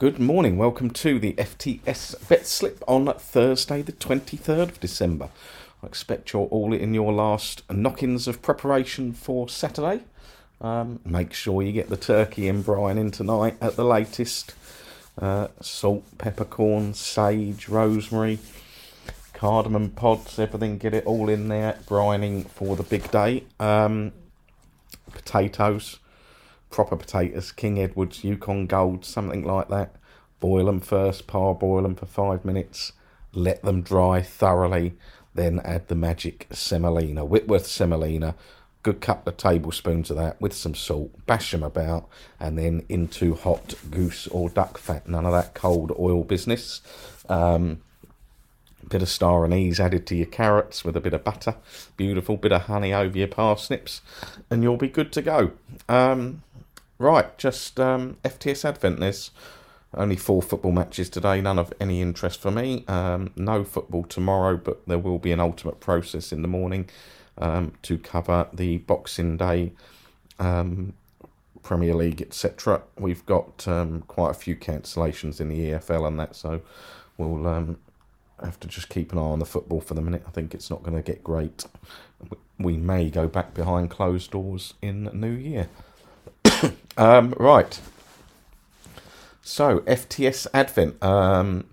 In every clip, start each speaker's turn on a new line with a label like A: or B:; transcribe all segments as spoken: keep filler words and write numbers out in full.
A: Good morning, welcome to the F T S Bet Slip on Thursday the twenty-third of December. I expect you're all in your last knockings of preparation for Saturday. Um, make sure you get the turkey and brine in tonight at the latest. Uh, salt, peppercorn, sage, rosemary, cardamom pods, everything, get it all in there, brining for the big day. Um, potatoes. Proper potatoes, King Edwards, Yukon Gold, something like that. Boil them first, parboil them for five minutes. Let them dry thoroughly. Then add the magic semolina, Whitworth semolina. Good couple of tablespoons of that with some salt. Bash them about and then into hot goose or duck fat. None of that cold oil business. Um, bit of star anise added to your carrots with a bit of butter. Beautiful. Bit of honey over your parsnips. And you'll be good to go. Um... Right, just um, F T S Advent. There's only four football matches today, none of any interest for me. Um, no football tomorrow, but there will be an ultimate process in the morning um, to cover the Boxing Day, um, Premier League, et cetera. We've got um, quite a few cancellations in the E F L and that, so we'll um, have to just keep an eye on the football for the minute. I think it's not going to get great. We may go back behind closed doors in the new year. Um, right, so F T S Advent, um,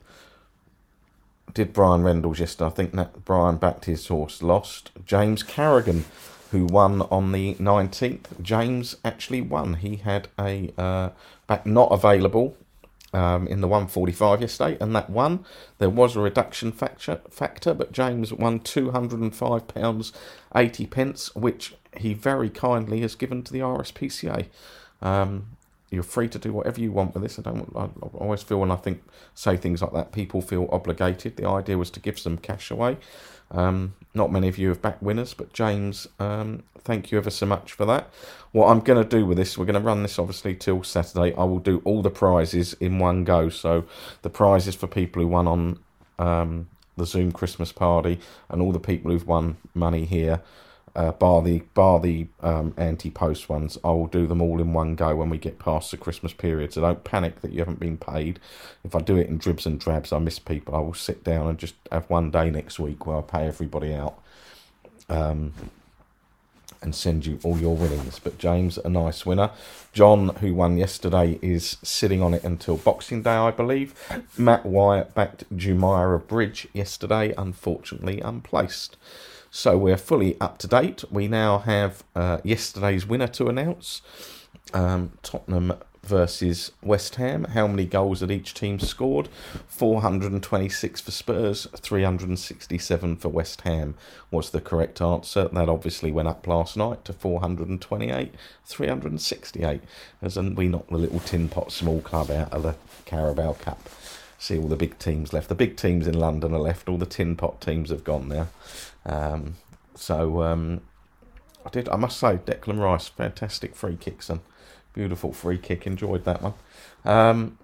A: did Brian Reynolds yesterday. I think that Brian backed his horse, lost. James Carrigan, who won on the nineteenth. James actually won. He had a uh, back not available um, in the one forty-five yesterday, and that won. There was a reduction factor, factor but James won two hundred and five pounds eighty pence, which he very kindly has given to the R S P C A. Um, you're free to do whatever you want with this. I don't. I always feel when I think say things like that, people feel obligated. The idea was to give some cash away. Um, not many of you have backed winners, but James, um, thank you ever so much for that. What I'm going to do with this, we're going to run this obviously till Saturday. I will do all the prizes in one go. So the prizes for people who won on um, the Zoom Christmas party, and all the people who've won money here. Uh, bar the bar the um, anti-post ones, I will do them all in one go when we get past the Christmas period. So don't panic that you haven't been paid. If I do it in dribs and drabs, I miss people. I will sit down and just have one day next week where I pay everybody out um, and send you all your winnings. But James, a nice winner. John, who won yesterday, is sitting on it until Boxing Day, I believe. Matt Wyatt backed Jumeirah Bridge yesterday, unfortunately unplaced. So we're fully up to date. We now have uh, yesterday's winner to announce. Um, Tottenham versus West Ham. How many goals had each team scored? four hundred twenty-six for Spurs, three hundred sixty-seven for West Ham was the correct answer. That obviously went up last night to four hundred twenty-eight, three hundred sixty-eight. As in we knocked the little tin pot small club out of the Carabao Cup. See all the big teams left. The big teams in London are left. All the tin pot teams have gone now. Um, so um, I did. I must say, Declan Rice, fantastic free kick, son. Beautiful free kick. Enjoyed that one. Um,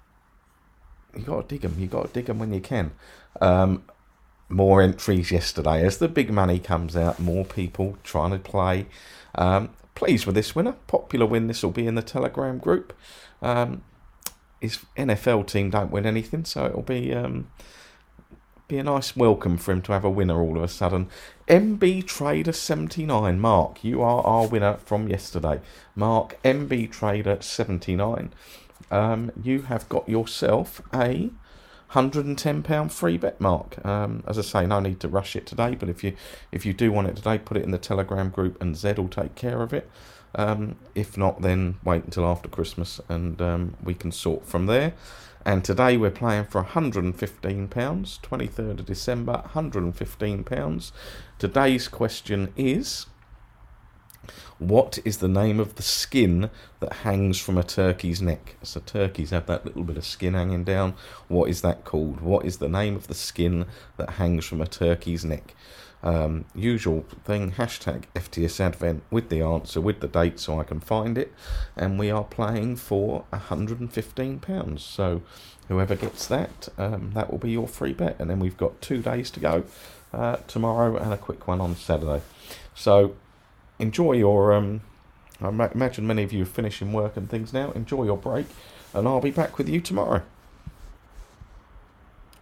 A: you got to dig them. You got to dig them when you can. Um, more entries yesterday as the big money comes out. More people trying to play. Um, pleased with this winner. Popular win. This will be in the Telegram group. Um, his N F L team don't win anything, so it'll be. Um, Be a nice welcome for him to have a winner all of a sudden. M B Trader seventy-nine. Mark, you are our winner from yesterday. Mark, M B Trader seventy-nine. Um, you have got yourself a one hundred and ten pound free bet, Mark. Um, as I say, no need to rush it today, but if you if you do want it today, put it in the Telegram group and Zed will take care of it. Um, if not, then wait until after Christmas and um, we can sort from there. And today we're playing for one hundred and fifteen pounds, twenty-third of December, one hundred and fifteen pounds. Today's question is, what is the name of the skin that hangs from a turkey's neck? So turkeys have that little bit of skin hanging down. What is that called? What is the name of the skin that hangs from a turkey's neck? Um, usual thing, hashtag F T S Advent with the answer, with the date so I can find it. And we are playing for one hundred and fifteen pounds. So whoever gets that, um, that will be your free bet. And then we've got two days to go, uh, tomorrow and a quick one on Saturday. So enjoy your um, I ma- imagine many of you are finishing work and things now. Enjoy your break, and I'll be back with you tomorrow.